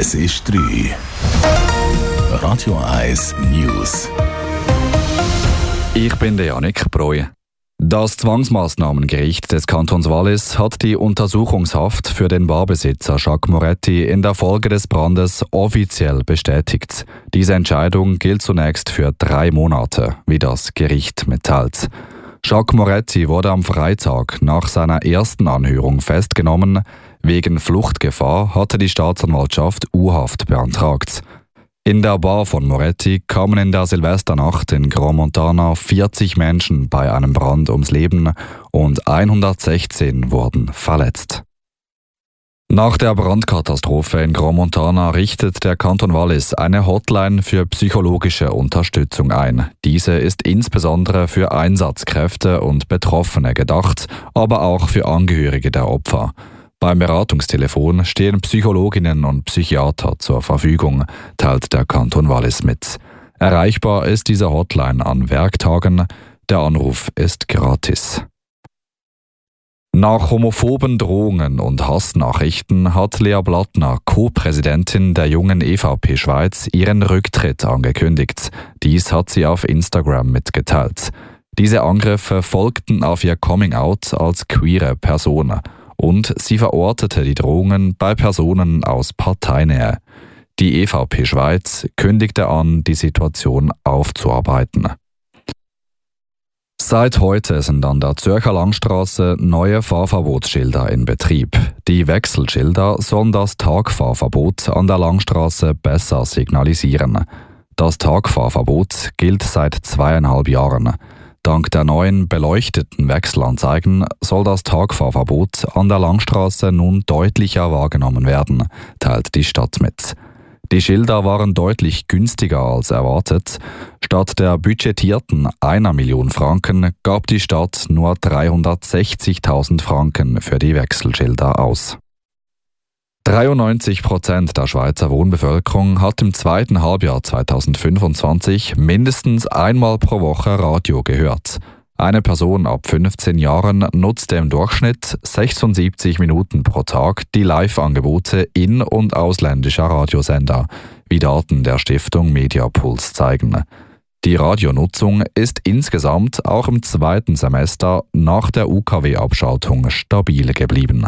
Es ist 3. Radio 1 News. Ich bin der Janik Breu. Das Zwangsmaßnahmengericht des Kantons Wallis hat die Untersuchungshaft für den Barbesitzer Jacques Moretti in der Folge des Brandes offiziell bestätigt. Diese Entscheidung gilt zunächst für 3 Monate, wie das Gericht mitteilt. Jacques Moretti wurde am Freitag nach seiner ersten Anhörung festgenommen. Wegen Fluchtgefahr hatte die Staatsanwaltschaft U-Haft beantragt. In der Bar von Moretti kamen in der Silvesternacht in Grand Montana 40 Menschen bei einem Brand ums Leben und 116 wurden verletzt. Nach der Brandkatastrophe in Grand Montana richtet der Kanton Wallis eine Hotline für psychologische Unterstützung ein. Diese ist insbesondere für Einsatzkräfte und Betroffene gedacht, aber auch für Angehörige der Opfer. Beim Beratungstelefon stehen Psychologinnen und Psychiater zur Verfügung, teilt der Kanton Wallis mit. Erreichbar ist diese Hotline an Werktagen. Der Anruf ist gratis. Nach homophoben Drohungen und Hassnachrichten hat Lea Blattner, Co-Präsidentin der Jungen EVP Schweiz, ihren Rücktritt angekündigt. Dies hat sie auf Instagram mitgeteilt. Diese Angriffe folgten auf ihr Coming-out als queere Person. Und sie verortete die Drohungen bei Personen aus Parteinähe. Die EVP Schweiz kündigte an, die Situation aufzuarbeiten. Seit heute sind an der Zürcher Langstrasse neue Fahrverbotsschilder in Betrieb. Die Wechselschilder sollen das Tagfahrverbot an der Langstrasse besser signalisieren. Das Tagfahrverbot gilt seit 2,5 Jahren. Dank der neuen beleuchteten Wechselanzeigen soll das Tagfahrverbot an der Langstrasse nun deutlicher wahrgenommen werden, teilt die Stadt mit. Die Schilder waren deutlich günstiger als erwartet. Statt der budgetierten 1 Million Franken gab die Stadt nur 360.000 Franken für die Wechselschilder aus. 93% der Schweizer Wohnbevölkerung hat im zweiten Halbjahr 2025 mindestens einmal pro Woche Radio gehört. Eine Person ab 15 Jahren nutzte im Durchschnitt 76 Minuten pro Tag die Live-Angebote in- und ausländischer Radiosender, wie Daten der Stiftung Mediapuls zeigen. Die Radionutzung ist insgesamt auch im zweiten Semester nach der UKW-Abschaltung stabil geblieben.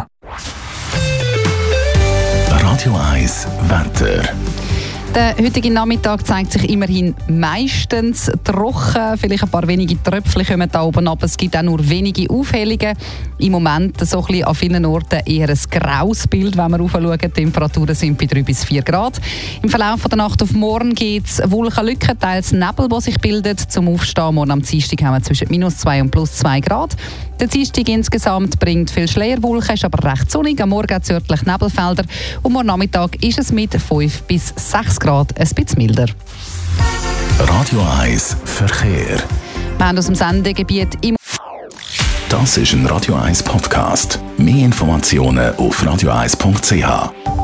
Radio 1 Wetter. Der heutige Nachmittag zeigt sich immerhin meistens trocken. Vielleicht ein paar wenige Tröpfchen kommen da oben ab. Es gibt auch nur wenige Aufhellungen. Im Moment so ein bisschen an vielen Orten eher ein graues Bild, wenn wir raufschauen. Die Temperaturen sind bei 3 bis 4 Grad. Im Verlauf der Nacht auf morgen gibt es Wolkenlücken, teils Nebel, die sich bildet. Zum Aufstehen morgen am Dienstag haben wir zwischen -2 und +2 Grad. Der Dienstag insgesamt bringt viel Schleierwolken, ist aber recht sonnig. Am Morgen örtlich Nebelfelder. Und morgen Nachmittag ist es mit 5 bis 6 Grad ein bisschen milder. Radio 1 Verkehr. Wir haben aus dem Sendegebiet im Das ist ein Radio 1 Podcast. Mehr Informationen auf radio1.ch.